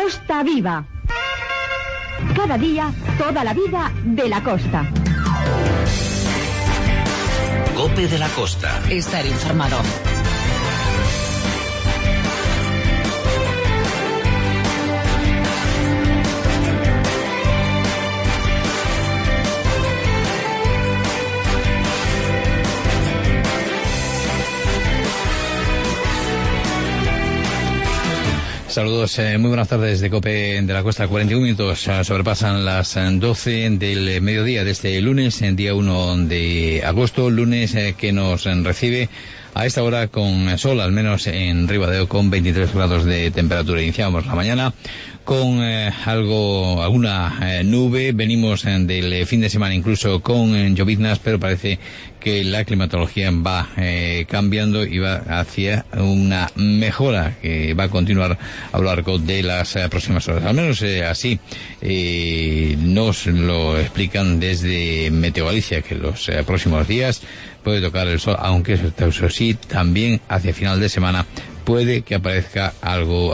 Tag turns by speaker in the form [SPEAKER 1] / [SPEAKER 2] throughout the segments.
[SPEAKER 1] Costa Viva. Cada día, toda la vida de la costa.
[SPEAKER 2] COPE de la Costa.
[SPEAKER 3] Estar informado.
[SPEAKER 4] Saludos, muy buenas tardes de COPE de la Costa. 41 minutos sobrepasan las 12 del mediodía de este lunes, día 1 de agosto, lunes que nos recibe a esta hora con sol, al menos en Ribadeo, con 23 grados de temperatura. Iniciamos la mañana con alguna nube. Venimos del fin de semana incluso con lloviznas, pero parece que la climatología va cambiando y va hacia una mejora que va a continuar a lo largo de las próximas horas. Al menos así nos lo explican desde Meteo Galicia, que los próximos días puede tocar el sol, aunque eso sí, también hacia final de semana puede que aparezca algo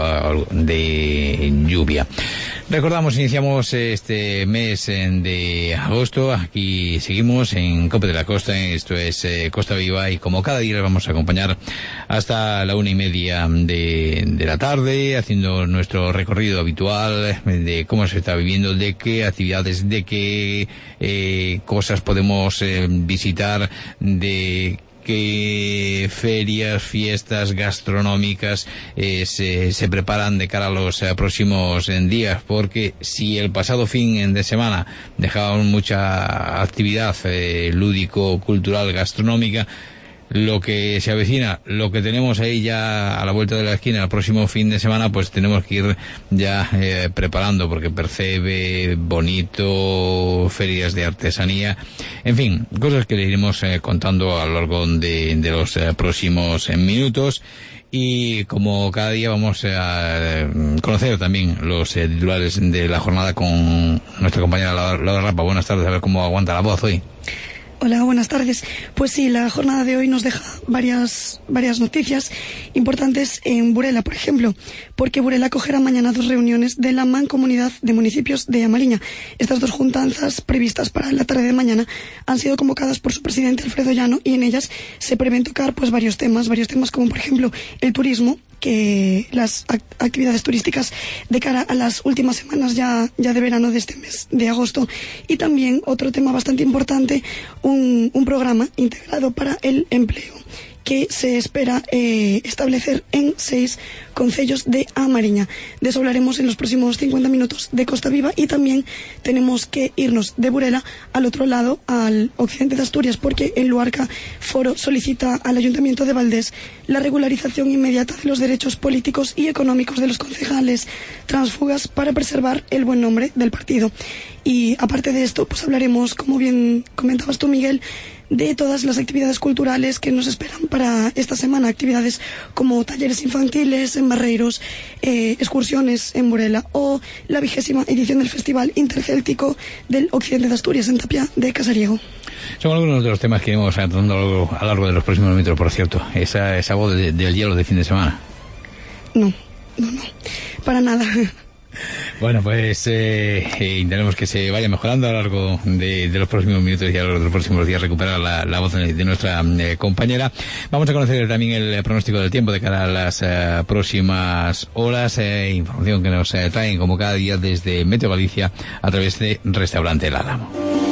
[SPEAKER 4] de lluvia. Recordamos, iniciamos este mes de agosto. Aquí seguimos en COPE de la Costa. Esto es Costa Viva, y como cada día les vamos a acompañar hasta la 1:30 de la tarde, haciendo nuestro recorrido habitual de cómo se está viviendo, de qué actividades, de qué cosas podemos visitar, de qué ferias, fiestas gastronómicas se preparan de cara a los próximos días, porque si el pasado fin de semana dejaban mucha actividad lúdico, cultural, gastronómica, lo que se avecina, lo que tenemos ahí ya a la vuelta de la esquina el próximo fin de semana, pues tenemos que ir ya preparando, porque Percebe, Bonito, ferias de artesanía, en fin, cosas que le iremos contando a lo largo de los próximos minutos. Y como cada día vamos a conocer también los titulares de la jornada con nuestra compañera Laura Rapa. Buenas tardes, a ver cómo aguanta la voz hoy.
[SPEAKER 5] Hola, buenas tardes. Pues sí, la jornada de hoy nos deja varias noticias importantes en Burela, por ejemplo, porque Burela acogerá mañana 2 reuniones de la Mancomunidad de Municipios de Amariña. Estas 2 juntanzas previstas para la tarde de mañana han sido convocadas por su presidente Alfredo Llano, y en ellas se prevén tocar pues varios temas como por ejemplo el turismo, que las actividades turísticas de cara a las últimas semanas ya de verano de este mes de agosto, y también otro tema bastante importante, un programa integrado para el empleo que se espera establecer en 6 concellos de Amariña. De eso hablaremos en los próximos 50 minutos de Costa Viva, y también tenemos que irnos de Burela al otro lado, al occidente de Asturias, porque el Luarca Foro solicita al Ayuntamiento de Valdés la regularización inmediata de los derechos políticos y económicos de los concejales tránsfugas para preservar el buen nombre del partido. Y aparte de esto, pues hablaremos, como bien comentabas tú, Miguel, de todas las actividades culturales que nos esperan para esta semana. Actividades como talleres infantiles en Barreiros, excursiones en Burela, o la 20ª edición del Festival Intercéltico del Occidente de Asturias en Tapia de Casariego.
[SPEAKER 4] Son algunos de los temas que iremos tratando a lo largo de los próximos minutos, por cierto. Esa voz del hielo de fin de semana.
[SPEAKER 5] No, para nada.
[SPEAKER 4] Bueno, pues intentaremos que se vaya mejorando a lo largo de los próximos minutos y a lo largo de los próximos días, recuperar la voz de nuestra compañera. Vamos a conocer también el pronóstico del tiempo de cara a las próximas horas, información que nos traen como cada día desde Meteo Galicia a través de Restaurante El Álamo.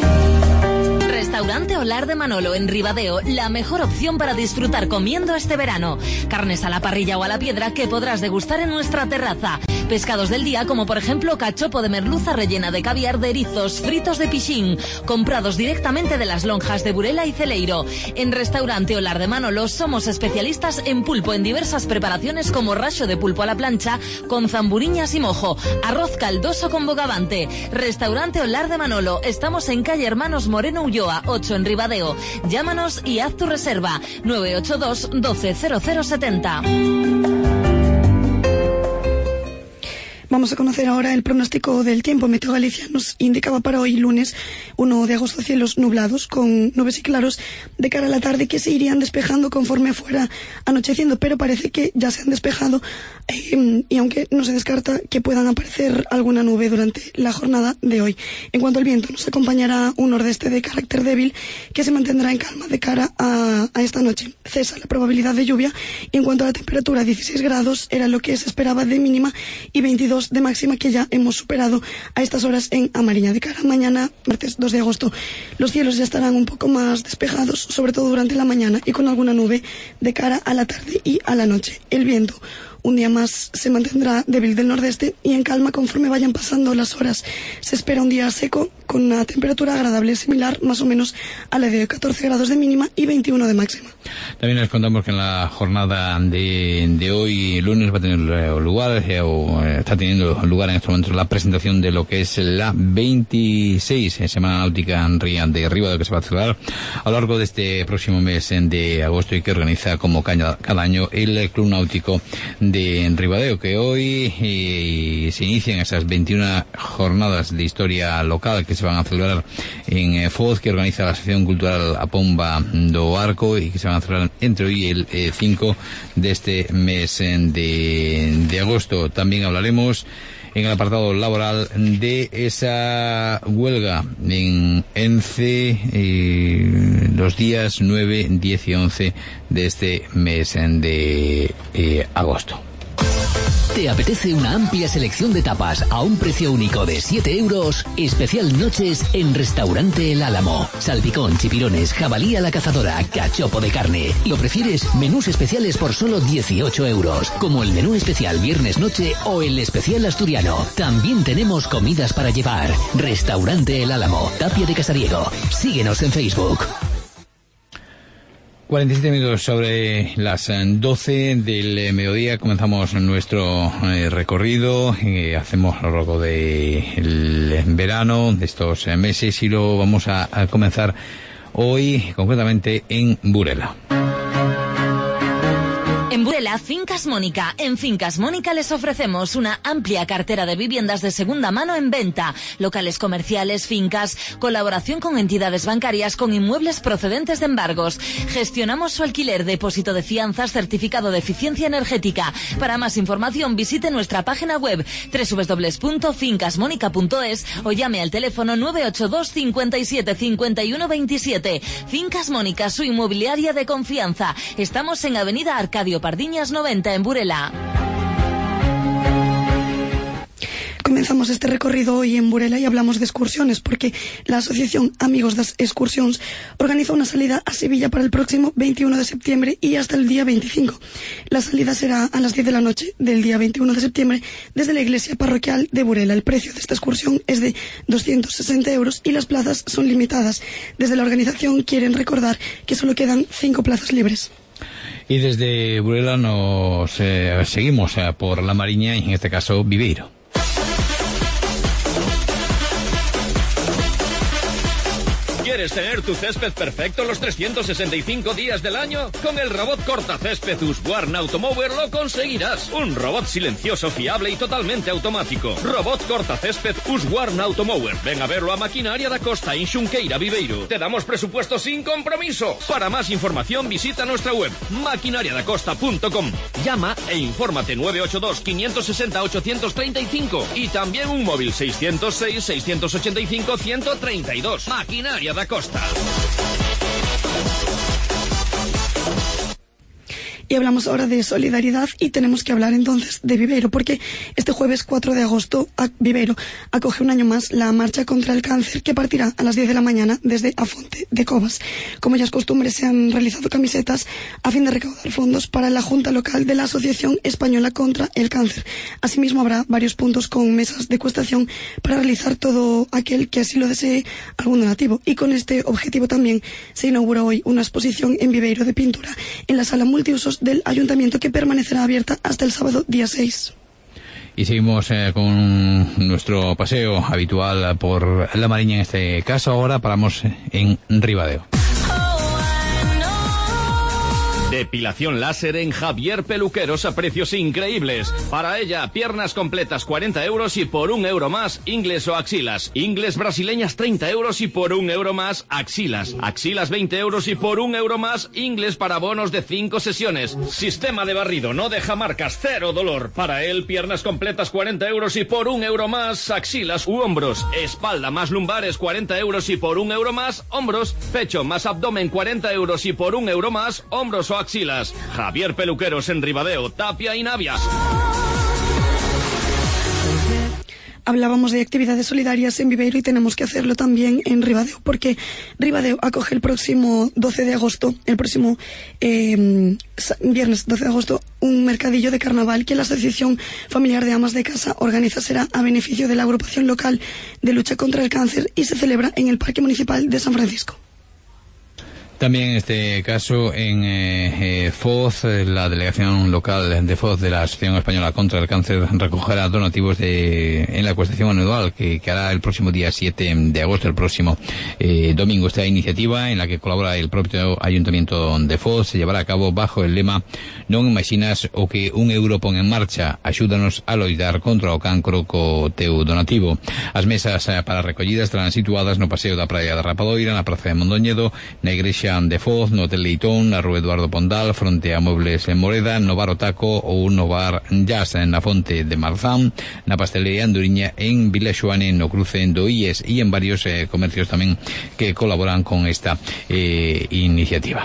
[SPEAKER 3] Restaurante Olar de Manolo en Ribadeo, la mejor opción para disfrutar comiendo este verano. Carnes a la parrilla o a la piedra que podrás degustar en nuestra terraza. Pescados del día como por ejemplo cachopo de merluza rellena de caviar de erizos, fritos de pichín, comprados directamente de las lonjas de Burela y Celeiro. En Restaurante Olar de Manolo somos especialistas en pulpo en diversas preparaciones como racho de pulpo a la plancha con zamburiñas y mojo, arroz caldoso con bogavante. Restaurante Olar de Manolo, estamos en calle Hermanos Moreno Ulloa 8 en Ribadeo. Llámanos y haz tu reserva 982 12 0070.
[SPEAKER 5] Vamos a conocer ahora el pronóstico del tiempo. Meteo Galicia nos indicaba para hoy, lunes 1 de agosto, cielos nublados con nubes y claros de cara a la tarde que se irían despejando conforme fuera anocheciendo, pero parece que ya se han despejado y aunque no se descarta que puedan aparecer alguna nube durante la jornada de hoy. En cuanto al viento, nos acompañará un nordeste de carácter débil que se mantendrá en calma de cara a esta noche. Cesa la probabilidad de lluvia y en cuanto a la temperatura, 16 grados era lo que se esperaba de mínima y 22 de máxima, que ya hemos superado a estas horas en Amariña. De cara a mañana, martes 2 de agosto, los cielos ya estarán un poco más despejados, sobre todo durante la mañana y con alguna nube de cara a la tarde y a la noche. El viento un día más se mantendrá débil del nordeste y en calma conforme vayan pasando las horas. Se espera un día seco con una temperatura agradable, similar más o menos a la de 14 grados de mínima y 21 de máxima.
[SPEAKER 4] También les contamos que en la jornada de hoy, lunes, va a tener lugar, está teniendo lugar en este momento la presentación de lo que es la 26 Semana Náutica de Ribadeo, que se va a celebrar a lo largo de este próximo mes de agosto y que organiza como cada año el Club Náutico de Ribadeo, que hoy se inician esas 21 jornadas de historia local que se van a celebrar en Foz, que organiza la Asociación Cultural A Pomba do Arco y que se van a celebrar entre hoy y el 5 de este mes de agosto. También hablaremos en el apartado laboral de esa huelga en ENCE los días 9, 10 y 11 de este mes de agosto.
[SPEAKER 2] ¿Te apetece una amplia selección de tapas a un precio único de 7 euros? Especial noches en Restaurante El Álamo. Salpicón, chipirones, jabalí a la cazadora, cachopo de carne. ¿Lo prefieres? Menús especiales por solo 18 euros. Como el menú especial viernes noche o el especial asturiano. También tenemos comidas para llevar. Restaurante El Álamo, Tapia de Casariego. Síguenos en Facebook.
[SPEAKER 4] 47 minutos sobre las 12 del mediodía. Comenzamos nuestro recorrido. Hacemos a lo largo del verano, de estos meses, y lo vamos a comenzar hoy, concretamente en Burela.
[SPEAKER 3] En Burela, Fincas Mónica. En Fincas Mónica les ofrecemos una amplia cartera de viviendas de segunda mano en venta, locales comerciales, fincas, colaboración con entidades bancarias con inmuebles procedentes de embargos. Gestionamos su alquiler, depósito de fianzas, certificado de eficiencia energética. Para más información visite nuestra página web www.fincasmonica.es o llame al teléfono 982 57 51 27. Fincas Mónica, su inmobiliaria de confianza. Estamos en Avenida Arcadio Pardiñas 90 en Burela.
[SPEAKER 5] Comenzamos este recorrido hoy en Burela y hablamos de excursiones porque la Asociación Amigos das Excursións organiza una salida a Sevilla para el próximo 21 de septiembre y hasta el día 25. La salida será a las 10 de la noche del día 21 de septiembre desde la iglesia parroquial de Burela. El precio de esta excursión es de 260 euros y las plazas son limitadas. Desde la organización quieren recordar que solo quedan 5 plazas libres.
[SPEAKER 4] Y desde Burela nos seguimos por La Mariña y en este caso Viveiro.
[SPEAKER 6] ¿Quieres tener tu césped perfecto los 365 días del año? Con el robot cortacésped Husqvarna Automower lo conseguirás. Un robot silencioso, fiable y totalmente automático. Robot cortacésped Husqvarna Automower. Ven a verlo a Maquinaria da Costa en Xunqueira, Viveiro. Te damos presupuesto sin compromiso. Para más información visita nuestra web maquinariadacosta.com. Llama e infórmate 982 560 835 y también un móvil 606 685 132. Maquinaria da Costa.
[SPEAKER 5] Y hablamos ahora de solidaridad y tenemos que hablar entonces de Viveiro, porque este jueves 4 de agosto Viveiro acoge un año más la marcha contra el cáncer que partirá a las 10 de la mañana desde Afonte de Covas. Como ya es costumbre, se han realizado camisetas a fin de recaudar fondos para la Junta Local de la Asociación Española contra el Cáncer. Asimismo, habrá varios puntos con mesas de degustación para realizar todo aquel que así lo desee algún donativo. Y con este objetivo también se inaugura hoy una exposición en Viveiro de pintura en la sala multiusos del Ayuntamiento que permanecerá abierta hasta el sábado día 6.
[SPEAKER 4] Y seguimos con nuestro paseo habitual por La Mariña en este caso. Ahora paramos en Ribadeo.
[SPEAKER 6] Depilación láser en Javier Peluqueros a precios increíbles. Para ella, piernas completas 40 euros y por 1 euro más, ingles o axilas. Ingles brasileñas 30 euros y por 1 euro más, axilas. Axilas 20 euros y por 1 euro más, ingles para bonos de 5 sesiones. Sistema de barrido, no deja marcas, cero dolor. Para él, piernas completas 40 euros y por 1 euro más, axilas u hombros. Espalda más lumbares 40 euros y por 1 euro más, hombros. Pecho más abdomen 40 euros y por 1 euro más, hombros o axilas. Javier Peluqueros en Ribadeo, Tapia y Navia.
[SPEAKER 5] Hablábamos de actividades solidarias en Viveiro y tenemos que hacerlo también en Ribadeo, porque Ribadeo acoge el próximo 12 de agosto, el próximo viernes 12 de agosto, un mercadillo de carnaval que la Asociación Familiar de Amas de Casa organiza. Será a beneficio de la agrupación local de lucha contra el cáncer y se celebra en el Parque Municipal de San Francisco.
[SPEAKER 4] También en este caso en Foz, la delegación local de Foz de la Asociación Española contra el Cáncer recogerá donativos en la acuestación anual que hará el próximo día 7 de agosto, el próximo domingo. Esta iniciativa, en la que colabora el propio Ayuntamiento de Foz, se llevará a cabo bajo el lema "Non imaginas o que un euro pon en marcha, axúdanos a loitar contra o cancro co teu donativo". As mesas para recollida estarán situadas no Paseo da Praia da Rapadoira, na Praza de Mondoñedo, na Igrexa de Foz, no Hotel Leitón, na Rúa Eduardo Pondal, fronte a Muebles en Moreda, no Bar Otaco ou no Bar Jazz na Fonte de Marzán, na Pastelería Anduriña en Vila Xoane, no cruce do IES, e en varios comercios tamén que colaboran con esta iniciativa.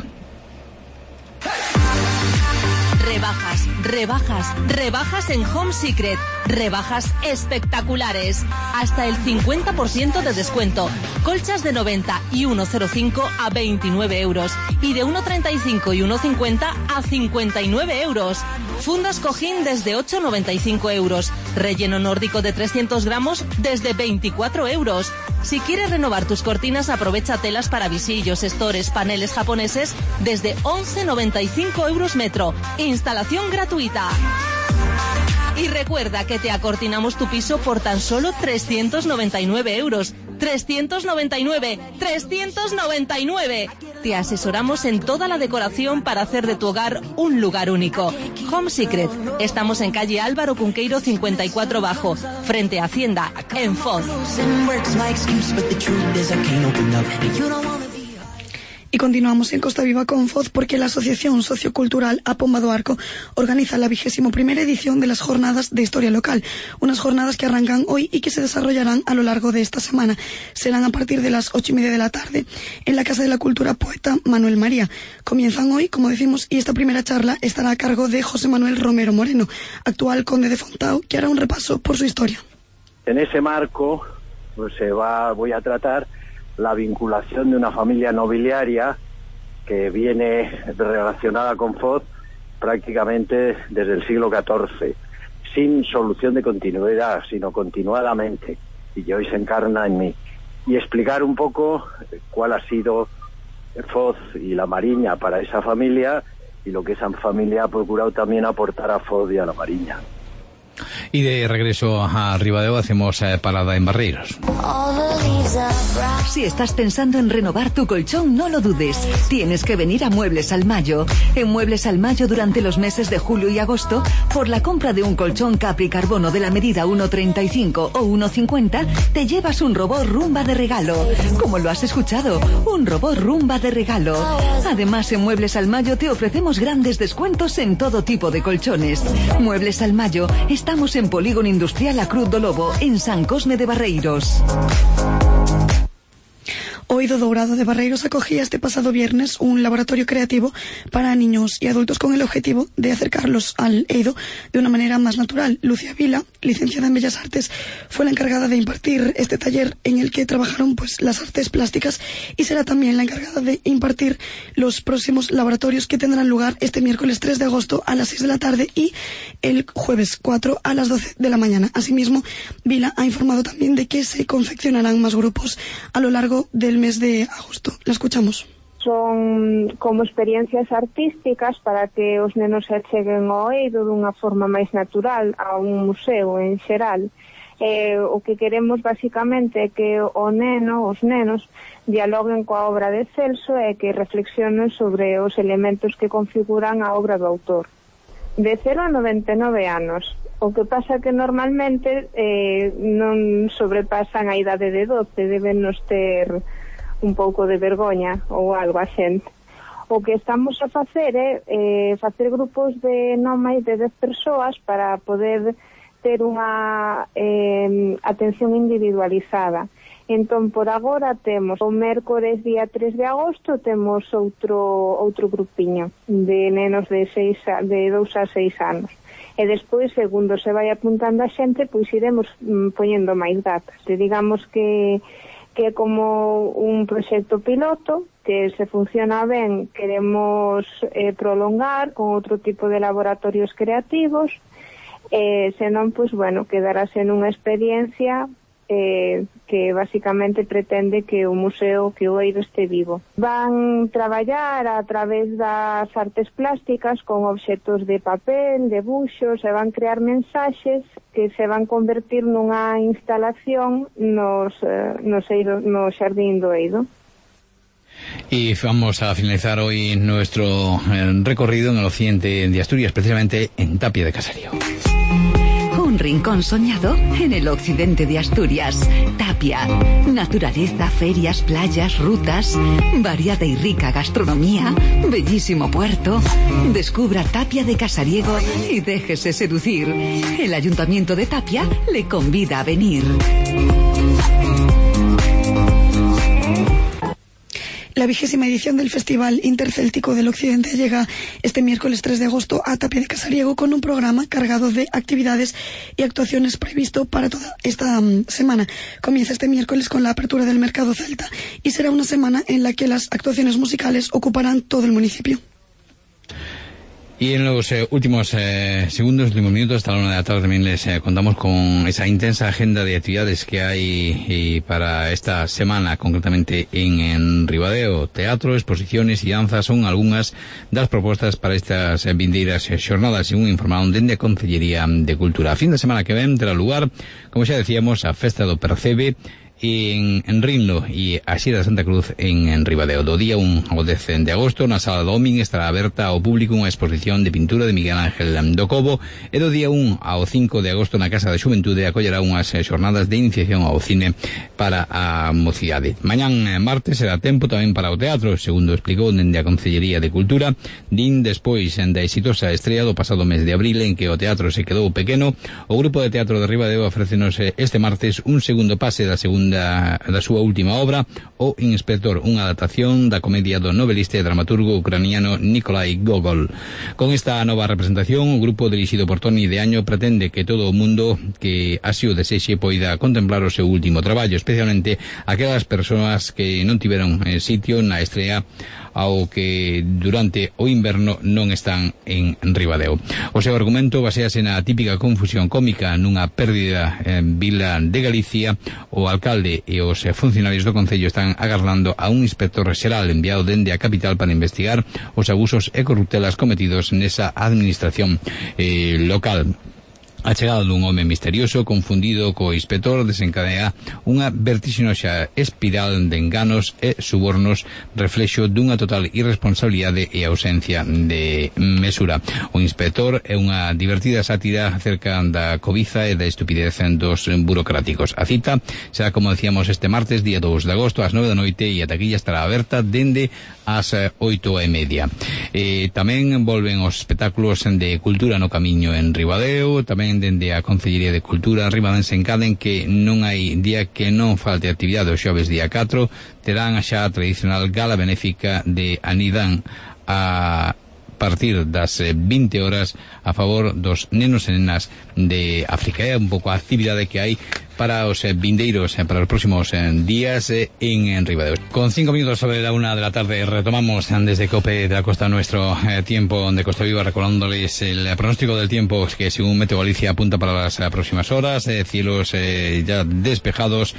[SPEAKER 3] Rebajas, rebajas, rebajas en Home Secret. Rebajas espectaculares. Hasta el 50% de descuento. Colchas de 90 y 1,05 a 29 euros. Y de 1,35 y 1,50 a 59 euros. Fundas cojín desde 8,95 euros. Relleno nórdico de 300 gramos desde 24 euros. Si quieres renovar tus cortinas, aprovecha telas para visillos, estores, paneles japoneses desde 11,95 euros metro. Instalación gratuita. Y recuerda que te acortinamos tu piso por tan solo 399 euros. 399, 399. Te asesoramos en toda la decoración para hacer de tu hogar un lugar único. Home Secret. Estamos en calle Álvaro Cunqueiro 54 Bajo, frente a Hacienda, en Foz.
[SPEAKER 5] Y continuamos en Costa Viva con Foz, porque la Asociación Sociocultural A Pomba do Arco organiza la 21ª edición de las Jornadas de Historia Local. Unas jornadas que arrancan hoy y que se desarrollarán a lo largo de esta semana. Serán a partir de las 8:30 de la tarde en la Casa de la Cultura Poeta Manuel María. Comienzan hoy, como decimos, y esta primera charla estará a cargo de José Manuel Romero Moreno, actual conde de Fontao, que hará un repaso por su historia.
[SPEAKER 7] En ese marco pues voy a tratar la vinculación de una familia nobiliaria que viene relacionada con Foz prácticamente desde el siglo XIV, sin solución de continuidad, sino continuadamente, y que hoy se encarna en mí, y explicar un poco cuál ha sido Foz y la Mariña para esa familia, y lo que esa familia ha procurado también aportar a Foz y a la Mariña.
[SPEAKER 4] Y de regreso a Ribadeo hacemos parada en Barreiros.
[SPEAKER 8] Si estás pensando en renovar tu colchón, no lo dudes. Tienes que venir a Muebles al Mayo. En Muebles al Mayo, durante los meses de julio y agosto, por la compra de un colchón Capri Carbono de la medida 1,35 o 1,50, te llevas un robot Rumba de regalo. ¿Cómo lo has escuchado? Un robot Rumba de regalo. Además, en Muebles al Mayo te ofrecemos grandes descuentos en todo tipo de colchones. Muebles al Mayo. Estamos en Polígono Industrial A Cruz do Lobo, en San Cosme de Barreiros.
[SPEAKER 5] Oído Dourado de Barreiros acogía este pasado viernes un laboratorio creativo para niños y adultos con el objetivo de acercarlos al eido de una manera más natural. Lucía Vila, licenciada en Bellas Artes, fue la encargada de impartir este taller en el que trabajaron las artes plásticas, y será también la encargada de impartir los próximos laboratorios que tendrán lugar este miércoles 3 de agosto a las 6 de la tarde y el jueves 4 a las 12 de la mañana. Asimismo, Vila ha informado también de que se confeccionarán más grupos a lo largo del mes de agosto. La escuchamos.
[SPEAKER 9] Son como experiencias artísticas para que os nenos se acheguen ao eido dunha forma máis natural a un museo en xeral. O que queremos basicamente é que os nenos dialoguen coa obra de Celso e que reflexionen sobre os elementos que configuran a obra do autor. De 0 a 99 anos. O que pasa que normalmente non sobrepasan a idade de 12, deben nos ter un pouco de vergoña ou algo a xente. O que estamos a facer é facer grupos de non máis de 10 persoas para poder ter unha atención individualizada. Entón, por agora temos o mércores día 3 de agosto temos outro grupiño de nenos de 2 a 6 anos. E despois, segundo se vai apuntando a xente, pois iremos poñendo máis datas. Digamos que é como un proxecto piloto que se funciona ben, queremos prolongar con outro tipo de laboratorios creativos, senón, pois, bueno, quedarase nunha experiencia que basicamente pretende que o museo, que o Eiro este vivo. Van traballar a través das artes plásticas con obxetos de papel, de buxos, e van crear mensaxes que se van convertir nunha instalación no Xardín do Eiro.
[SPEAKER 4] Y vamos a finalizar hoy nuestro recorrido en el occidente de Asturias, precisamente en Tapia de Casarío.
[SPEAKER 8] Un rincón soñado en el occidente de Asturias. Tapia. Naturaleza, ferias, playas, rutas, variada y rica gastronomía, bellísimo puerto. Descubra Tapia de Casariego y déjese seducir. El Ayuntamiento de Tapia le convida a venir.
[SPEAKER 5] La 20ª edición del Festival Intercéltico del Occidente llega este miércoles 3 de agosto a Tapia de Casariego con un programa cargado de actividades y actuaciones previsto para toda esta semana. Comienza este miércoles con la apertura del Mercado Celta y será una semana en la que las actuaciones musicales ocuparán todo el municipio.
[SPEAKER 4] Y en los últimos minutos, hasta la 1 de la tarde, también les contamos con esa intensa agenda de actividades que hay para esta semana, concretamente en Ribadeo. Teatro, exposiciones y danzas son algunas das propostas para estas vindeiras xornadas, según informaron dende a Concellería de Cultura. A fin de semana que ven terá lugar, como xa decíamos, a Festa do Percebe en Rinlo e a Xira de Santa Cruz en Ribadeo. Do día 1 ao 10 de agosto na Sala do Omin estará aberta ao público unha exposición de pintura de Miguel Ángel do Cobo, e do día 1 ao 5 de agosto na Casa da Xuventude acollerá unhas xornadas de iniciación ao cine para a mocidade. Mañán martes será tempo tamén para o teatro, segundo explicou dende a Concellería de Cultura. Din despois da exitosa estrela do pasado mes de abril en que o teatro se quedou pequeno, o Grupo de Teatro de Ribadeo ofrécenos este martes un segundo pase da súa última obra, O Inspector, unha adaptación da comedia do novelista e dramaturgo ucraniano Nikolai Gogol. Con esta nova representación, o grupo dirixido por Toni de Año pretende que todo o mundo que así o desexe poida contemplar o seu último traballo, especialmente aquelas persoas que non tiveron sitio na estrea ao que durante o inverno non están en Ribadeo. O seu argumento basease na típica confusión cómica nunha pérdida en Vila de Galicia. O alcalde e os funcionarios do Concello están agardando a un inspector xeral enviado dende a capital para investigar os abusos e corruptelas cometidos nesa administración local. A chegada dun home misterioso confundido co inspector desencadea unha vertixinosa espiral de enganos e subornos, reflexo dunha total irresponsabilidade e ausencia de mesura. O inspector é unha divertida sátira acerca da cobiza e da estupidez dos burocráticos. A cita será, como decíamos, este martes, día 2 de agosto, ás 9 da noite, e a taquilla estará aberta dende ás 8:30. Tamén volven os espectáculos de cultura no camiño en Ribadeo, tamén dende a Concellería de Cultura ribadense encaden que non hai día que non falte actividade. O xoves día 4 terán xa a tradicional gala benéfica de Anidán a partir das 20 horas a favor dos nenos e nenas de África. É un pouco a actividade que hai para os vindeiros para os próximos días en Ribadeo. Con 5 minutos sobre la 1 de la tarde retomamos desde COPE de la Costa nuestro tiempo de Costa Viva, recordándoles el pronóstico del tiempo que según Meteo Galicia apunta para las próximas horas, cielos ya despejados,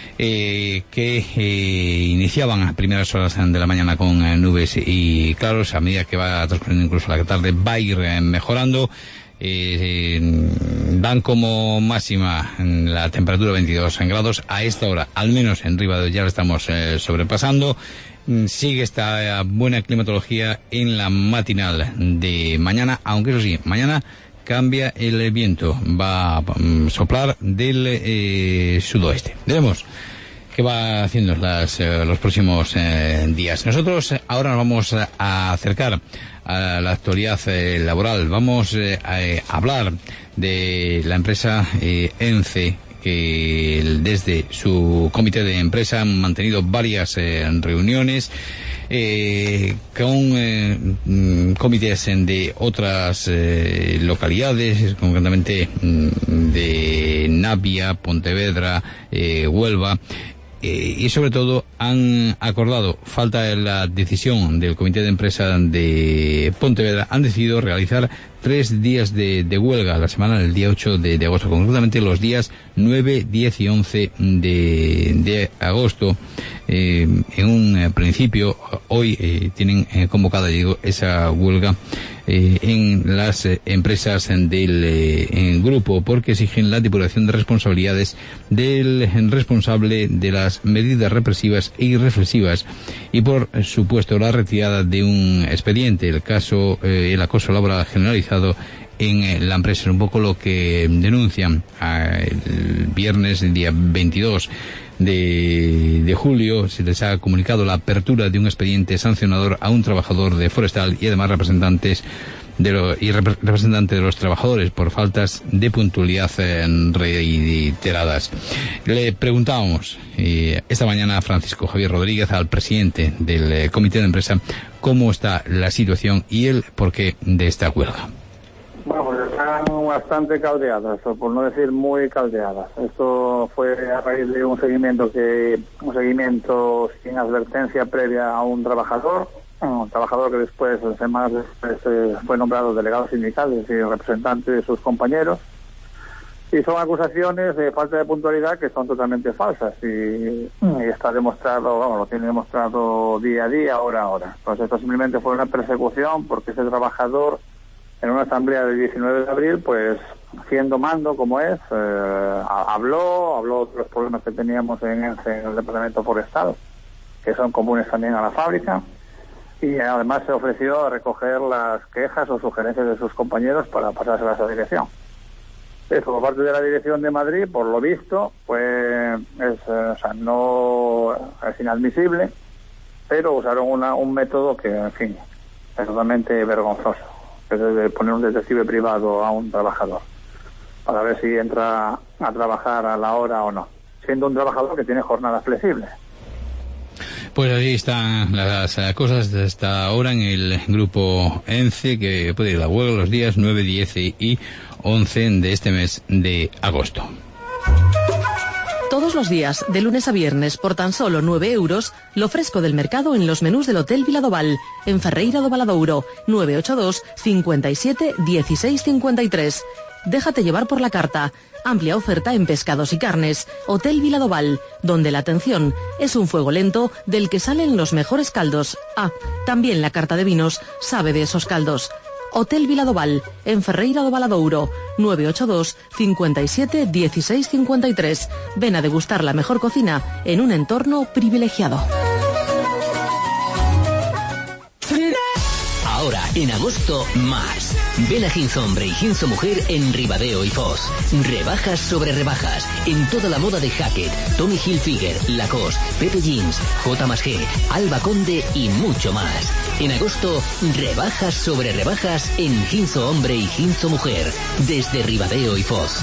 [SPEAKER 4] que iniciaban a primeras horas de la mañana con nubes y claros. A medida que va transcurriendo incluso la tarde va a ir mejorando. Dan como máxima la temperatura 22 grados. A esta hora, al menos en Ribadeo, ya lo estamos sobrepasando. Sigue esta buena climatología en la matinal de mañana, aunque eso sí, mañana cambia el viento, va a soplar del sudoeste. Veremos qué va haciendo los próximos días. Nosotros ahora nos vamos a acercar a la actualidad laboral. Vamos a hablar de la empresa ENCE, que desde su comité de empresa han mantenido varias reuniones con comités de otras localidades, concretamente de Navia, Pontevedra, Huelva. Y sobre todo han acordado, falta la decisión del comité de empresa de Pontevedra, han decidido realizar 3 días de huelga la semana del día 8 de agosto, concretamente los días 9, 10 y 11 de agosto. En un principio, hoy tienen convocada, digo, esa huelga en las empresas del grupo, porque exigen la depuración de responsabilidades del responsable de las medidas represivas e irreflexivas y, por supuesto, la retirada de un expediente, el caso el acoso laboral generalizado en la empresa. Es un poco lo que denuncian el viernes, el día 22 de julio. Se les ha comunicado la apertura de un expediente sancionador a un trabajador de Forestal y además representante de los trabajadores por faltas de puntualidad reiteradas. Le preguntábamos esta mañana a Francisco Javier Rodríguez, al presidente del comité de empresa, cómo está la situación y el porqué de esta huelga.
[SPEAKER 10] Bueno, pues están bastante caldeadas, o por no decir muy caldeadas. Esto fue a raíz de un seguimiento sin advertencia previa a un trabajador que después, semanas después, fue nombrado delegado sindical, es decir, representante de sus compañeros. Y son acusaciones de falta de puntualidad que son totalmente falsas y está demostrado, lo tiene demostrado día a día, hora a hora. Entonces esto simplemente fue una persecución porque ese trabajador, en una asamblea del 19 de abril, pues siendo mando como es, habló de los problemas que teníamos en el departamento forestal, que son comunes también a la fábrica, y además se ofreció a recoger las quejas o sugerencias de sus compañeros para pasárselas a la dirección. Eso, por parte de la dirección de Madrid, por lo visto, pues no es inadmisible, pero usaron un método que, en fin, es totalmente vergonzoso. Es de poner un detective privado a un trabajador para ver si entra a trabajar a la hora o no, siendo un trabajador que tiene jornadas flexibles.
[SPEAKER 4] Pues así están las cosas de esta hora en el grupo ENCE, que puede ir a la huelga los días 9, 10 y 11 de este mes de agosto.
[SPEAKER 11] Todos los días, de lunes a viernes, por tan solo 9 euros, lo fresco del mercado en los menús del Hotel Viladoval, en Ferreira do Valadouro, 982 57 16 53. Déjate llevar por la carta. Amplia oferta en pescados y carnes. Hotel Viladoval, donde la atención es un fuego lento del que salen los mejores caldos. Ah, también la carta de vinos sabe de esos caldos. Hotel Viladoval, en Ferreira do Valadouro, 982 57 16 53. Ven a degustar la mejor cocina en un entorno privilegiado.
[SPEAKER 2] Ahora, en agosto, más. Ven a Ginzo Hombre y Ginzo Mujer en Ribadeo y Foz. Rebajas sobre rebajas en toda la moda de Hackett, Tommy Hilfiger, Lacoste, Pepe Jeans, J+G, Alba Conde y mucho más. En agosto, rebajas sobre rebajas en Ginzo Hombre y Ginzo Mujer, desde Ribadeo y Foz.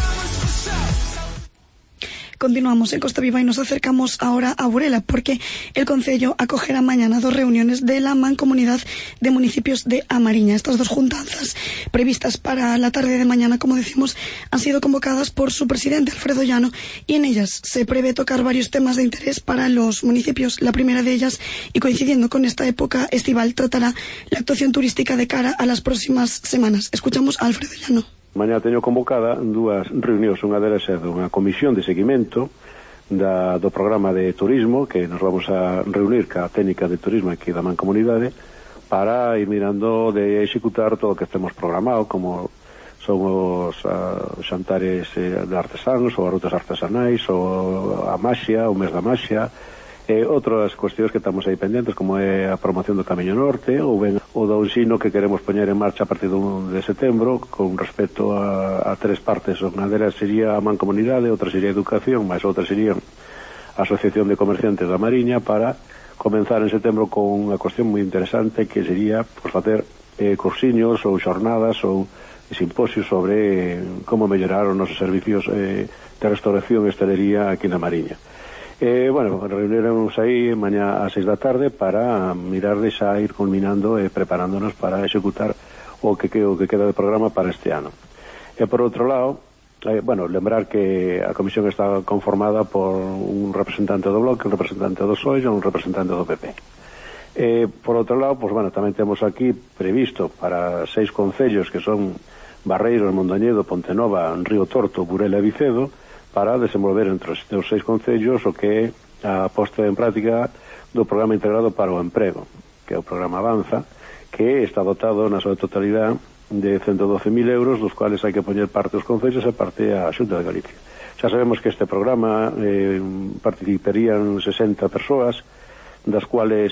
[SPEAKER 5] Continuamos en Costa Viva y nos acercamos ahora a Burela, porque el Concello acogerá mañana 2 reuniones de la Mancomunidad de Municipios de A Mariña. Estas 2 juntanzas, previstas para la tarde de mañana, como decimos, han sido convocadas por su presidente, Alfredo Llano, y en ellas se prevé tocar varios temas de interés para los municipios. La primera de ellas, y coincidiendo con esta época estival, tratará la actuación turística de cara a las próximas semanas. Escuchamos a Alfredo Llano.
[SPEAKER 12] Mañá teño convocada 2 reunións, unha delas é dunha comisión de seguimento do programa de turismo, que nos vamos a reunir ca técnica de turismo aquí da Mancomunidade para ir mirando de executar todo o que temos programado, como son os xantares de artesanos, ou as rutas artesanais, ou a maxia, o mes da maxia, outras cuestións que estamos aí pendentes, como é a promoción do Camiño Norte, ou ben o do ensino que queremos poñer en marcha a partir do 1 de setembro, con respecto a tres partes. Unha delas sería a mancomunidade, outra sería educación, máis outra sería a Asociación de Comerciantes da Mariña, para comenzar en setembro con unha cuestión moi interesante, que sería pues, facer cursiños ou xornadas ou simposios sobre como mellorar os nosos servicios de restauración e hostelería aquí na Mariña. Bueno, reuniremos aí mañá ás 6 da tarde para mirar de xa ir culminando e preparándonos para executar o que queda de programa para este ano. E por outro lado, bueno, lembrar que a comisión está conformada por un representante do Bloque, un representante do PSOE e un representante do PP. Por outro lado, pues, bueno, tamén temos aquí previsto para 6 concellos que son Barreiros, Mondoñedo, Pontenova, Río Torto, Burela e Vicedo, para desenvolver entre os 6 concellos o que é a posta en práctica do Programa Integrado para o Emprego, que é o programa Avanza, que está dotado na súa totalidade de 112.000 euros, dos cuales hai que poñer parte os concellos e parte a Xunta de Galicia. Xa sabemos que este programa participarían 60 persoas, das cuales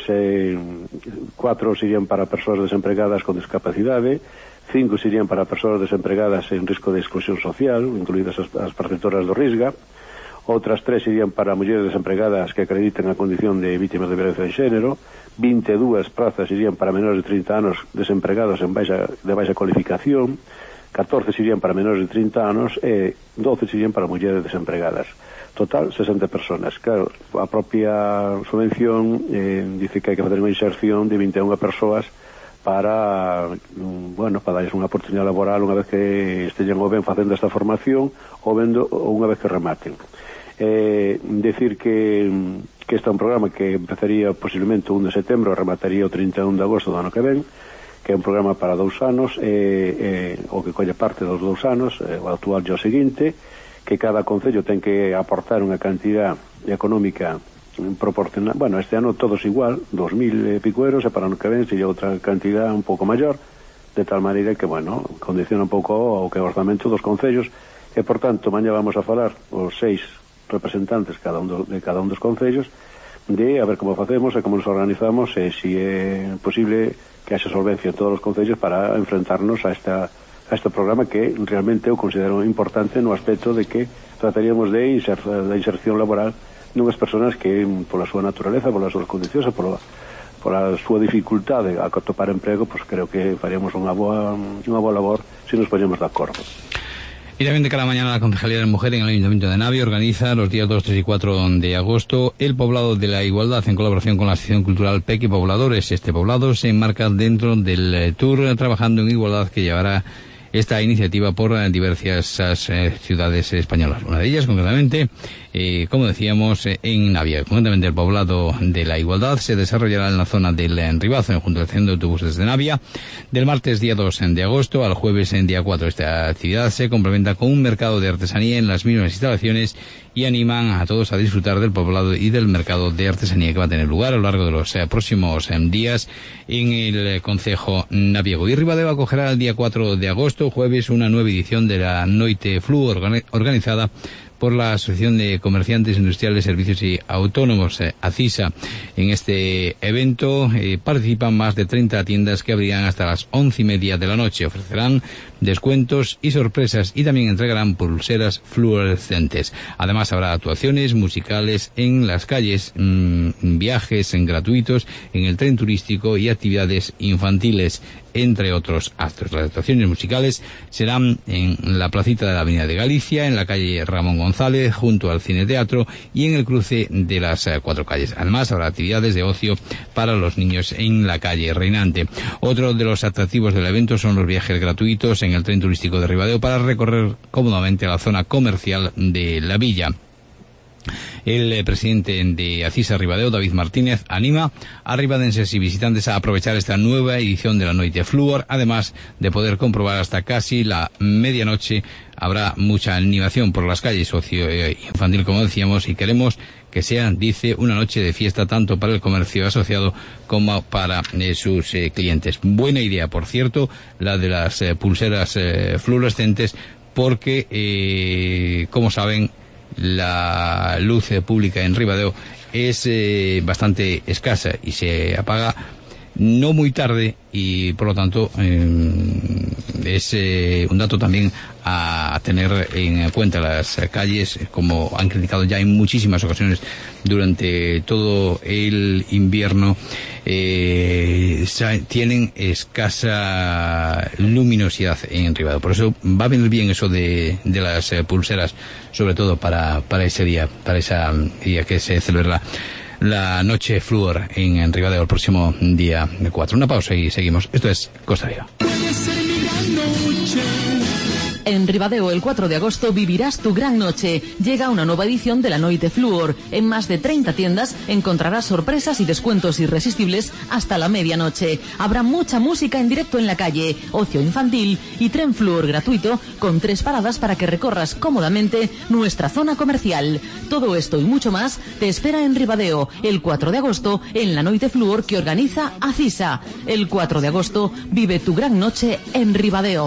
[SPEAKER 12] 4 serían para persoas desempregadas con discapacidade, 5 serían para persoas desempregadas en risco de exclusión social, incluídas as perceptoras do Risga, outras 3 serían para mulleres desempregadas que acrediten a condición de vítimas de violencia de xénero, 22 prazas serían para menores de 30 anos desempregados de baixa cualificación, 14 serían para menores de 30 anos e 12 serían para mulleres desempregadas. Total, 60 personas. Claro, a propia subvención dice que hai que fazer unha inserción de 21 persoas para, bueno, para darles unha oportunidade laboral unha vez que esteñan ou ben facendo esta formación ou unha vez que rematen. Decir que este é un programa que empezaría posiblemente o 1 de setembro e remataría o 31 de agosto do ano que ven, que é un programa para 2 anos, o que colle parte dos 2 anos, o actual e o seguinte, que cada concello ten que aportar unha cantidad económica proporcional. Bueno, este ano todos igual, 2.000 e pico euros, e para o ano que ven sería outra cantidad un pouco maior, de tal maneira que, bueno, condiciona un pouco o que é o orzamento dos concellos, e, por tanto, mañá vamos a falar os 6 representantes de cada un dos concellos, de a ver como facemos e como nos organizamos, e se é posible que haxa solvencia en todos os concellos para enfrentarnos a este programa, que realmente eu considero importante no aspecto de que trataríamos de inserción laboral nunhas persoas que, pola súa naturaleza, polas súas condicións e pola súa dificultade a atopar emprego, pues creo que faríamos unha boa labor se nos poñemos de acordo.
[SPEAKER 4] Y también de cada mañana la Concejalía de Mujer en el Ayuntamiento de Navia organiza los días 2, 3 y 4 de agosto el Poblado de la Igualdad en colaboración con la Asociación Cultural PEC y Pobladores. Este poblado se enmarca dentro del Tour Trabajando en Igualdad que llevará esta iniciativa por diversas ciudades españolas. Una de ellas, concretamente, como decíamos, en Navia. Concretamente, el Poblado de la Igualdad se desarrollará en la zona del Ribazo, junto al centro de autobuses de Navia, del martes día 2 de agosto al jueves en día 4. Esta actividad se complementa con un mercado de artesanía en las mismas instalaciones y animan a todos a disfrutar del poblado y del mercado de artesanía que va a tener lugar a lo largo de los próximos días en el concejo naviego. Y Ribadeo acogerá el día 4 de agosto, jueves, una nueva edición de la Noite Flu organizada por la Asociación de Comerciantes Industriales, Servicios y Autónomos, ACISA. En este evento participan más de 30 tiendas que abrirán hasta las 11:30 de la noche. Ofrecerán descuentos y sorpresas y también entregarán pulseras fluorescentes. Además habrá actuaciones musicales en las calles, viajes gratuitos en el tren turístico y actividades infantiles, entre otros actos. Las actuaciones musicales serán en la placita de la Avenida de Galicia, en la calle Ramón González, junto al Cine Teatro y en el cruce de las 4 calles. Además, habrá actividades de ocio para los niños en la calle Reinante. Otro de los atractivos del evento son los viajes gratuitos en el tren turístico de Ribadeo para recorrer cómodamente la zona comercial de la villa. El presidente de Acisa Ribadeo, David Martínez, anima a ribadenses y visitantes a aprovechar esta nueva edición de la Noite Fluor, además de poder comprobar hasta casi la medianoche. Habrá mucha animación por las calles socio-infantil, como decíamos, y queremos que sea, dice, una noche de fiesta tanto para el comercio asociado como para sus clientes. Buena idea, por cierto, la de las pulseras fluorescentes, porque, como saben, la luz pública en Ribadeo es bastante escasa y se apaga no muy tarde, y por lo tanto es un dato también a tener en cuenta. Las calles, como han criticado ya en muchísimas ocasiones durante todo el invierno, tienen escasa luminosidad en Ribadeo. Por eso va a venir bien eso de las pulseras, sobre todo para ese día, para esa día que se celebrará la Noche Fluor en Ribadeo el próximo día 4. Una pausa y seguimos. Esto es Costa Viva.
[SPEAKER 11] En Ribadeo, el 4 de agosto, vivirás tu gran noche. Llega una nueva edición de la Noite Fluor. En más de 30 tiendas encontrarás sorpresas y descuentos irresistibles hasta la medianoche. Habrá mucha música en directo en la calle, ocio infantil y tren Fluor gratuito con 3 paradas para que recorras cómodamente nuestra zona comercial. Todo esto y mucho más te espera en Ribadeo el 4 de agosto en la Noite Fluor que organiza Acisa. El 4 de agosto vive tu gran noche en Ribadeo.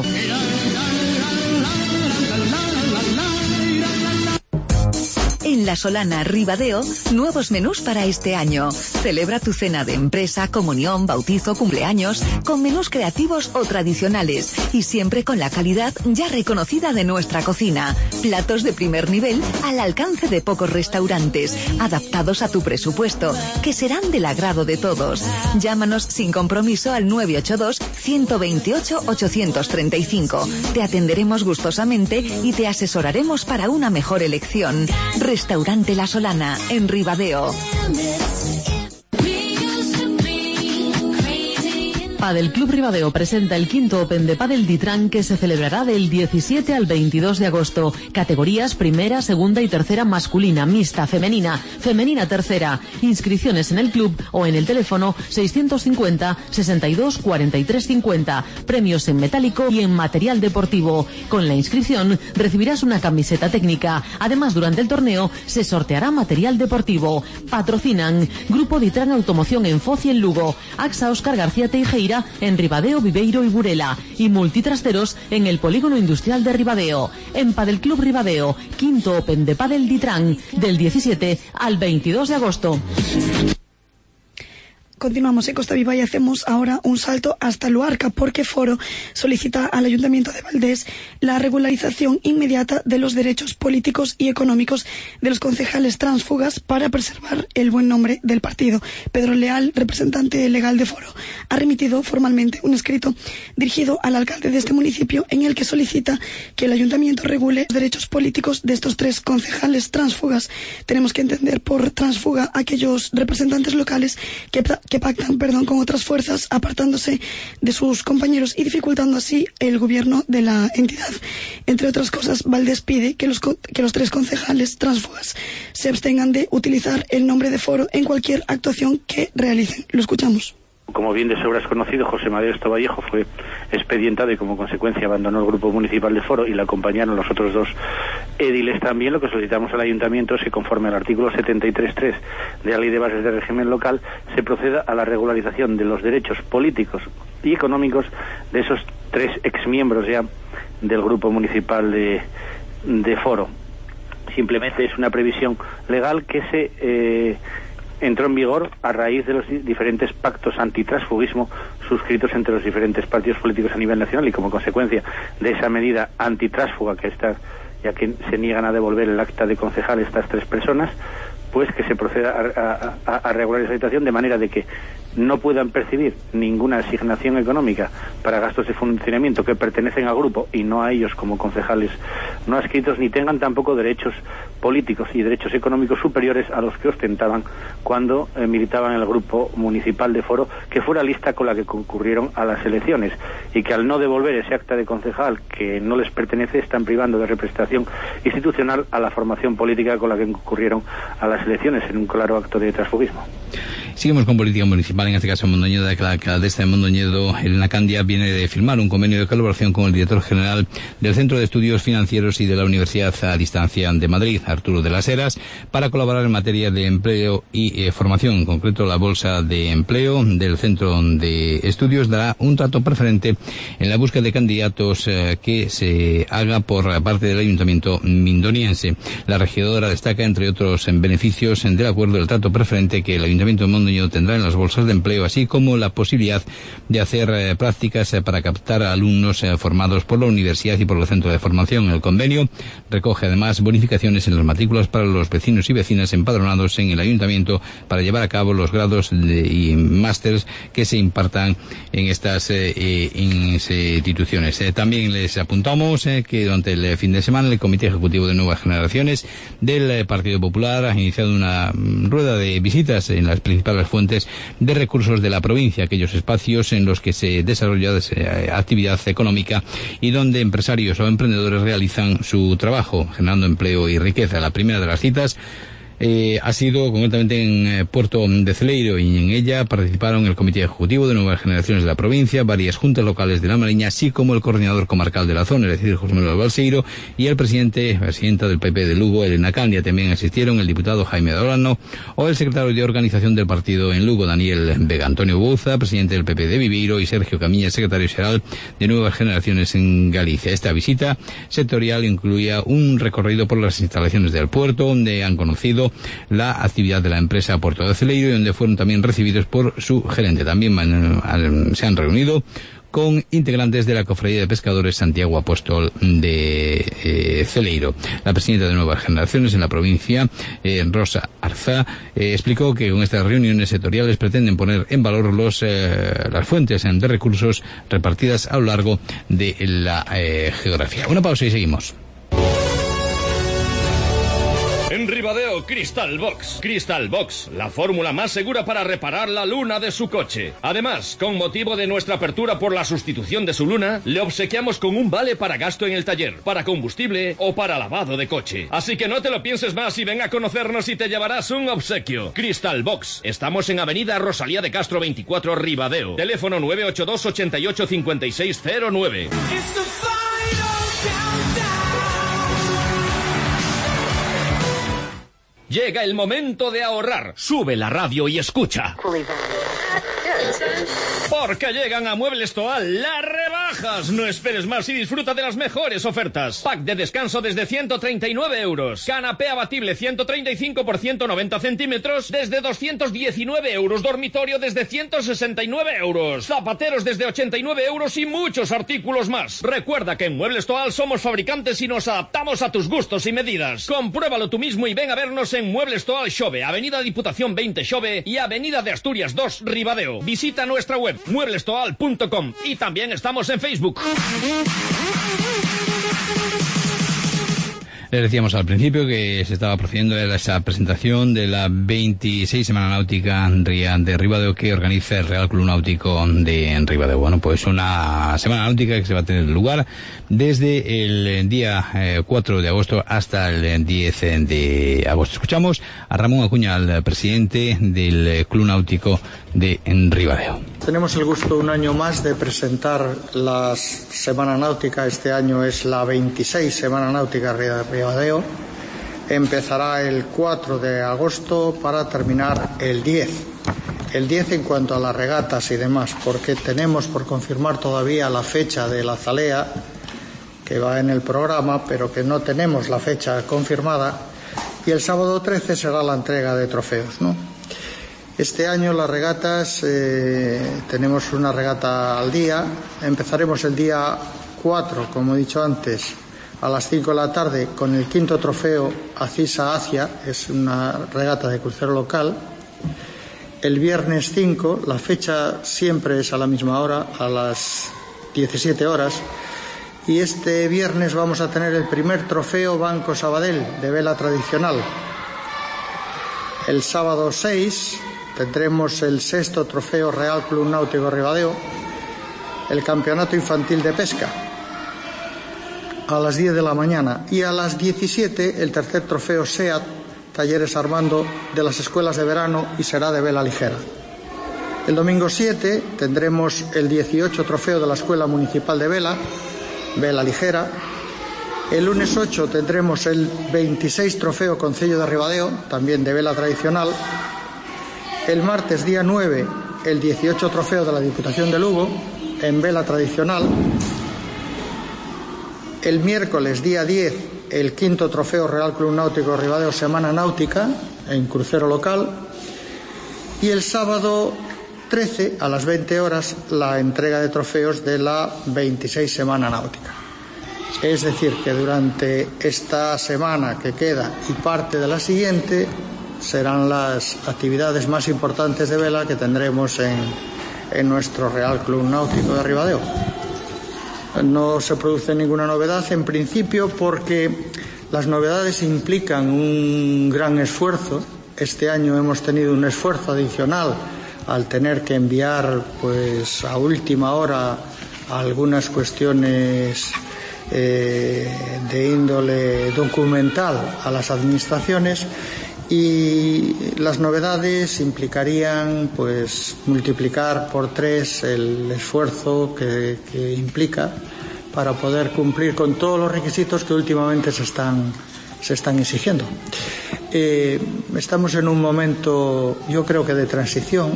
[SPEAKER 8] En La Solana, Ribadeo, nuevos menús para este año. Celebra tu cena de empresa, comunión, bautizo, cumpleaños, con menús creativos o tradicionales y siempre con la calidad ya reconocida de nuestra cocina. Platos de primer nivel al alcance de pocos restaurantes, adaptados a tu presupuesto, que serán del agrado de todos. Llámanos sin compromiso al 982-128-835. Te atenderemos gustosamente y te asesoraremos para una mejor elección. Restaurante La Solana, en Ribadeo.
[SPEAKER 11] Padel Club Ribadeo presenta el quinto Open de Padel Ditran, que se celebrará del 17 al 22 de agosto. Categorías primera, segunda y tercera masculina, mixta, femenina, femenina tercera. Inscripciones en el club o en el teléfono 650 62 43 50. Premios en metálico y en material deportivo. Con la inscripción recibirás una camiseta técnica. Además, durante el torneo se sorteará material deportivo. Patrocinan Grupo Ditran Automoción en Foz y en Lugo, AXA Óscar García Teijeira en Ribadeo, Viveiro y Burela, y Multitrasteros en el Polígono Industrial de Ribadeo. En Padel Club Ribadeo, quinto Open de Padel Ditran, del 17 al 22 de agosto.
[SPEAKER 5] Continuamos en Costa Viva y hacemos ahora un salto hasta Luarca, porque Foro solicita al Ayuntamiento de Valdés la regularización inmediata de los derechos políticos y económicos de los concejales tránsfugas para preservar el buen nombre del partido. Pedro Leal, representante legal de Foro, ha remitido formalmente un escrito dirigido al alcalde de este municipio en el que solicita que el Ayuntamiento regule los derechos políticos de estos 3 concejales tránsfugas. Tenemos que entender por tránsfuga aquellos representantes locales que pactan con otras fuerzas, apartándose de sus compañeros y dificultando así el gobierno de la entidad. Entre otras cosas, Valdés pide que los 3 concejales tránsfugas se abstengan de utilizar el nombre de Foro en cualquier actuación que realicen. Lo escuchamos.
[SPEAKER 12] Como bien de sobra es conocido, José Madero Estovallejo fue expedientado y como consecuencia abandonó el grupo municipal de Foro y le acompañaron los otros 2 ediles también. Lo que solicitamos al ayuntamiento es que, conforme al artículo 73.3 de la Ley de Bases de Régimen Local, se proceda a la regularización de los derechos políticos y económicos de esos 3 exmiembros ya del grupo municipal de Foro. Simplemente es una previsión legal que se entró en vigor a raíz de los diferentes pactos antitransfugismo suscritos entre los diferentes partidos políticos a nivel nacional, y como consecuencia de esa medida antitrásfuga que está, ya que se niegan a devolver el acta de concejal estas 3 personas, pues que se proceda a regular esa situación, de manera de que no puedan percibir ninguna asignación económica para gastos de funcionamiento que pertenecen al grupo y no a ellos como concejales no adscritos, ni tengan tampoco derechos políticos y derechos económicos superiores a los que ostentaban cuando militaban en el grupo municipal de Foro, que fue la lista con la que concurrieron a las elecciones, y que al no devolver ese acta de concejal que no les pertenece están privando de representación institucional a la formación política con la que concurrieron a las elecciones, en un claro acto de transfugismo.
[SPEAKER 4] Seguimos con política municipal, en este caso en Mondoñedo. La alcaldesa de Mondoñedo, Elena Candia, viene de firmar un convenio de colaboración con el director general del Centro de Estudios Financieros y de la Universidad a Distancia de Madrid, Arturo de las Heras, para colaborar en materia de empleo y formación. En concreto, la Bolsa de Empleo del Centro de Estudios dará un trato preferente en la búsqueda de candidatos que se haga por parte del Ayuntamiento mindoniense. La regidora destaca, entre otros beneficios del acuerdo, del trato preferente que el Ayuntamiento de Mondoñedo tendrá en las bolsas de empleo, así como la posibilidad de hacer prácticas para captar a alumnos formados por la universidad y por el centro de formación. El convenio recoge además bonificaciones en las matrículas para los vecinos y vecinas empadronados en el Ayuntamiento para llevar a cabo los grados y másteres que se impartan en estas instituciones. También les apuntamos que durante el fin de semana el Comité Ejecutivo de Nuevas Generaciones del Partido Popular ha iniciado una rueda de visitas en las principales fuentes de recursos de la provincia, aquellos espacios en los que se desarrolla actividad económica y donde empresarios o emprendedores realizan su trabajo, generando empleo y riqueza. La primera de las citas ha sido concretamente en Puerto de Celeiro, y en ella participaron el Comité Ejecutivo de Nuevas Generaciones de la provincia, varias juntas locales de la Mariña, así como el coordinador comarcal de la zona, es decir, José Manuel Balseiro, y el presidenta del PP de Lugo, Elena Candia. También asistieron el diputado Jaime Adorano o el secretario de organización del partido en Lugo, Daniel Vega, Antonio Bouza, presidente del PP de Viveiro, y Sergio Camilla, secretario general de Nuevas Generaciones en Galicia. Esta visita sectorial incluía un recorrido por las instalaciones del puerto, donde han conocido la actividad de la empresa Puerto de Celeiro y donde fueron también recibidos por su gerente. También se han reunido con integrantes de la Cofradía de Pescadores Santiago Apóstol de Celeiro. La presidenta de Nuevas Generaciones en la provincia, Rosa Arzá, explicó que con estas reuniones sectoriales pretenden poner en valor las fuentes de recursos repartidas a lo largo de la geografía. Una pausa y seguimos.
[SPEAKER 6] En Ribadeo, Crystal Box. Crystal Box, la fórmula más segura para reparar la luna de su coche. Además, con motivo de nuestra apertura por la sustitución de su luna, le obsequiamos con un vale para gasto en el taller, para combustible o para lavado de coche. Así que no te lo pienses más y ven a conocernos y te llevarás un obsequio. Crystal Box. Estamos en Avenida Rosalía de Castro 24, Ribadeo. Teléfono 982 88 5609. Llega el momento de ahorrar. Sube la radio y escucha. Porque llegan a Muebles Toal las rebajas. No esperes más y disfruta de las mejores ofertas. Pack de descanso desde 139 euros. Canapé abatible 135 por 190 centímetros desde 219 euros. Dormitorio desde 169 euros. Zapateros desde 89 euros y muchos artículos más. Recuerda que en Muebles Toal somos fabricantes y nos adaptamos a tus gustos y medidas. Compruébalo tú mismo y ven a vernos en Muebles Toal Xove, Avenida Diputación 20 Xove y Avenida de Asturias 2 Ribadeo. Visita nuestra web mueblestoal.com y también estamos en Facebook.
[SPEAKER 4] Les decíamos al principio que se estaba procediendo a esa presentación de la 26 Semana Náutica de Ribadeo que organiza el Real Club Náutico de Ribadeo. Bueno, pues una Semana Náutica que se va a tener lugar desde el día 4 de agosto hasta el 10 de agosto. Escuchamos a Ramón Acuña, el presidente del Club Náutico de Ribadeo.
[SPEAKER 13] Tenemos el gusto un año más de presentar la Semana Náutica. Este año es la 26 Semana Náutica de Ribadeo. Empezará el 4 de agosto para terminar el 10. El 10 en cuanto a las regatas y demás, porque tenemos por confirmar todavía la fecha de la Zalea, que va en el programa, pero que no tenemos la fecha confirmada. Y el sábado 13 será la entrega de trofeos, ¿no? Este año las regatas, tenemos una regata al día. Empezaremos el día 4, como he dicho antes, a las 5 de la tarde con el quinto trofeo Acisa Acia, es una regata de crucero local. el viernes 5, la fecha siempre es a la misma hora, a las 17 horas, y este viernes vamos a tener el primer trofeo Banco Sabadell de vela tradicional. El sábado 6 tendremos el 6º trofeo Real Club Náutico Ribadeo, el campeonato infantil de pesca, a las 10 de la mañana, y a las 17 el tercer trofeo SEAT Talleres Armando de las escuelas de verano y será de vela ligera. El domingo 7 tendremos el 18 trofeo de la Escuela Municipal de Vela, vela ligera. El lunes 8 tendremos el 26 trofeo Concello de Ribadeo, también de vela tradicional. El martes día 9 el 18 trofeo de la Diputación de Lugo en vela tradicional. El miércoles día 10 el 5º trofeo Real Club Náutico Ribadeo Semana Náutica en crucero local. Y el sábado 13 a las 20 horas la entrega de trofeos de la 26 Semana Náutica. Es decir, que durante esta semana que queda y parte de la siguiente serán las actividades más importantes de vela que tendremos en nuestro Real Club Náutico de Ribadeo. No se produce ninguna novedad en principio porque las novedades implican un gran esfuerzo. Este año hemos tenido un esfuerzo adicional al tener que enviar pues a última hora algunas cuestiones de índole documental a las administraciones, y las novedades implicarían pues multiplicar por 3 el esfuerzo que implica para poder cumplir con todos los requisitos que últimamente se están exigiendo. Estamos en un momento, yo creo que de transición.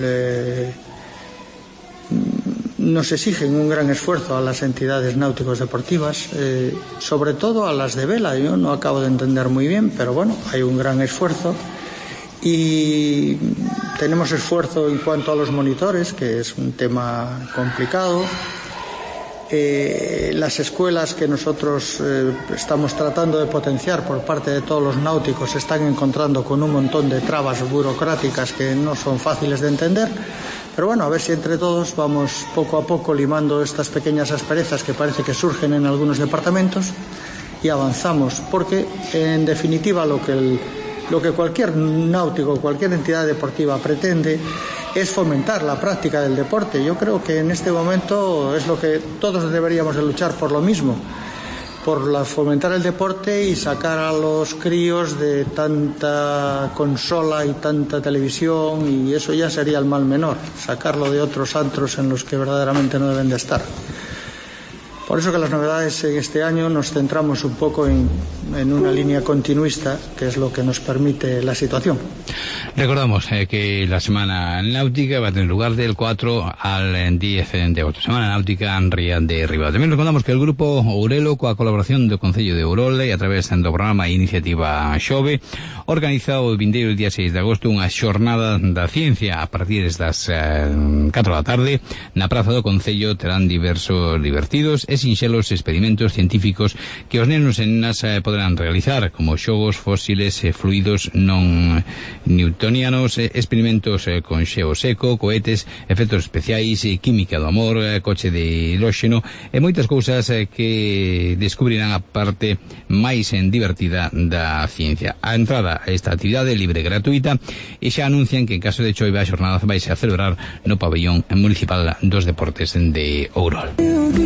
[SPEAKER 13] Nos exigen un gran esfuerzo a las entidades náuticos deportivas, sobre todo a las de vela. Yo no acabo de entender muy bien, pero bueno, hay un gran esfuerzo. Y tenemos esfuerzo en cuanto a los monitores, que es un tema complicado. Las escuelas que nosotros estamos tratando de potenciar por parte de todos los náuticos se están encontrando con un montón de trabas burocráticas que no son fáciles de entender. Pero bueno, a ver si entre todos vamos poco a poco limando estas pequeñas asperezas que parece que surgen en algunos departamentos y avanzamos, porque en definitiva lo que cualquier náutico, cualquier entidad deportiva pretende es fomentar la práctica del deporte. Yo creo que en este momento es lo que todos deberíamos de luchar por lo mismo, por fomentar el deporte y sacar a los críos de tanta consola y tanta televisión, y eso ya sería el mal menor, sacarlo de otros antros en los que verdaderamente no deben de estar. Por eso que las novedades en este año nos centramos un poco en una línea continuista, que es lo que nos permite la situación.
[SPEAKER 4] Recordamos que la Semana Náutica va a tener lugar del 4 al 10 de agosto. Semana Náutica en Ría de Ribadeo. También recordamos que el grupo Ourelo, coa colaboración do Concello de Ourola e a través do programa Iniciativa Xove, organiza o vindeiro día 6 de agosto unha xornada da ciencia a partir das 4 da tarde. Na Praza do Concello terán diversos divertidos e sinxelos experimentos científicos que os nenos e nenas poderán realizar, como xogos fósiles e fluidos non newtonianos, experimentos con xeo seco, cohetes, efectos especiais, química do amor, coche de hidróxeno e moitas cousas que descubrirán a parte máis divertida da ciencia. A entrada a esta actividade libre e gratuita, e xa anuncian que en caso de choiva a xornada vai a celebrar no pabellón municipal dos deportes de Ourol.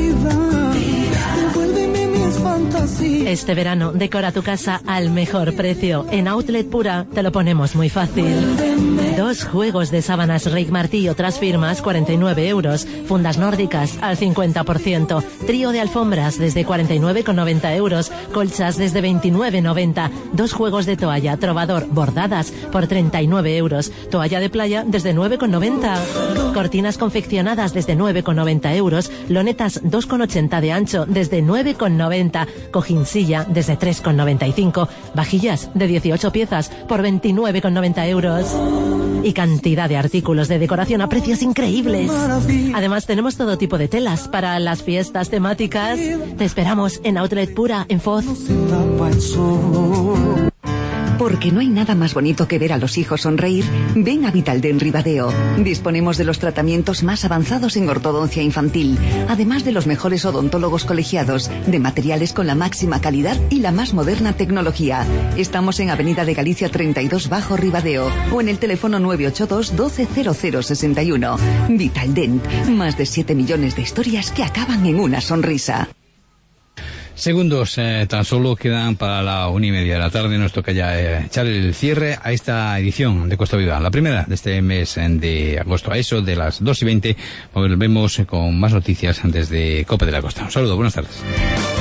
[SPEAKER 11] Este verano decora tu casa al mejor precio. En Outlet Pura te lo ponemos muy fácil. 2 juegos de sábanas Rick Martí y otras firmas, 49 euros. Fundas nórdicas al 50%. Trío de alfombras desde 49,90 euros. Colchas desde 29,90. 2 juegos de toalla Trovador bordadas por 39 euros. Toalla de playa desde 9,90. Cortinas confeccionadas desde 9,90 euros. Lonetas 2,80 de ancho desde 9,90. Cojinsilla desde 3,95. Vajillas de 18 piezas por 29,90 euros. Y cantidad de artículos de decoración a precios increíbles. Además tenemos todo tipo de telas para las fiestas temáticas. Te esperamos en Outlet Pura en Foz.
[SPEAKER 8] Porque no hay nada más bonito que ver a los hijos sonreír. Ven a Vitaldent Ribadeo. Disponemos de los tratamientos más avanzados en ortodoncia infantil, además de los mejores odontólogos colegiados, de materiales con la máxima calidad y la más moderna tecnología. Estamos en Avenida de Galicia 32 Bajo Ribadeo o en el teléfono 982 120061. Vitaldent, más de 7 millones de historias que acaban en una sonrisa.
[SPEAKER 4] Segundos tan solo quedan para la 1:30 de la tarde. Nos toca ya echar el cierre a esta edición de Costa Viva, la primera de este mes de agosto. A eso de las 2:20 volvemos con más noticias desde COPE de la Costa. Un saludo, buenas tardes.